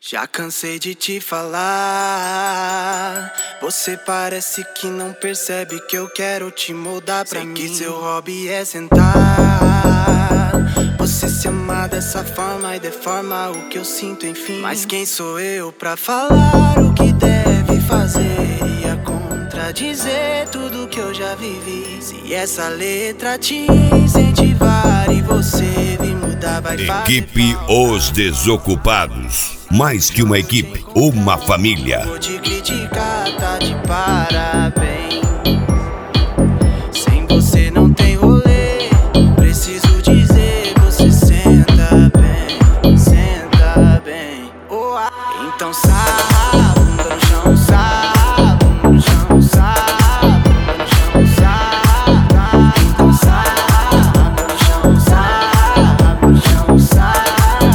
Já cansei de te falar. Você parece que não percebe que eu quero te moldar pra mim. Que seu hobby é sentar. Você se ama dessa forma e deforma o que eu sinto, enfim. Mas quem sou eu pra falar o que deve fazer? Ia contradizer tudo que eu já vivi. Se essa letra te incentivar e você vir mudar, vai fazer. Equipe Os Desocupados. Mais que uma equipe, uma família. Vou te criticar, tá de parabéns. Sem você não tem rolê. Preciso dizer, você senta bem, senta bem. Oh, então sarra, bunda no chão, sarra, bunda no chão, sarra, bunda no chão, sarra. Então sarra, bunda no chão, sarra, bunda no chão, sarra.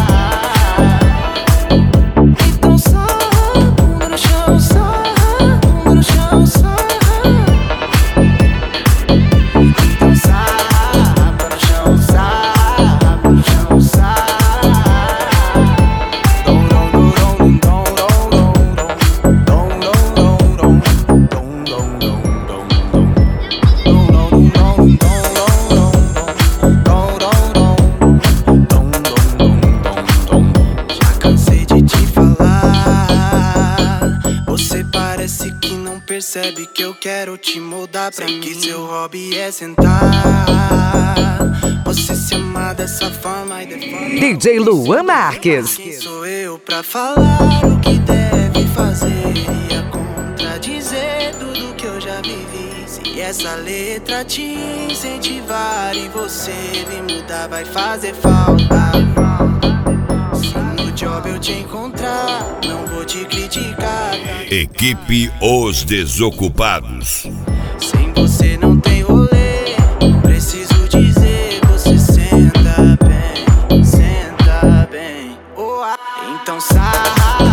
Percebe que eu quero te moldar pra mim. Que seu hobby é sentar. Você se ama dessa forma e deforma. DJ Luan Marques. Quem sou eu pra falar o que deve fazer? Ia contradizer tudo que eu já vivi. Se essa letra te incentivar e você vir mudar, vai fazer falta. Se no job eu te encontrar, não vou te criticar. Equipe Os Desocupados. Sem você não tem rolê. Preciso dizer, você senta bem, senta bem. Oh, então sarra.